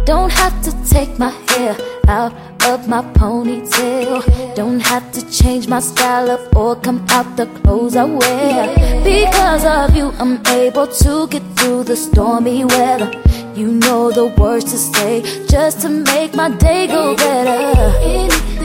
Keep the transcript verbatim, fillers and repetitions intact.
Don't have to take my hair out of my ponytail. Don't have to change my style up or come out the clothes I wear. Because of you, I'm able to get through the stormy weather. You know the words to say just to make my day go better.